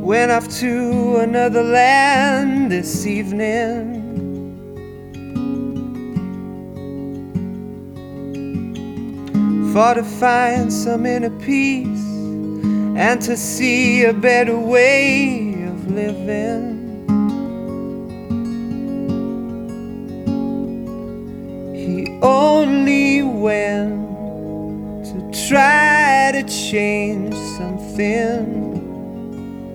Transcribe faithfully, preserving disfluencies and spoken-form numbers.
went off to another land this evening. For to find some inner peace and to see a better way of living. He only went to try to change something.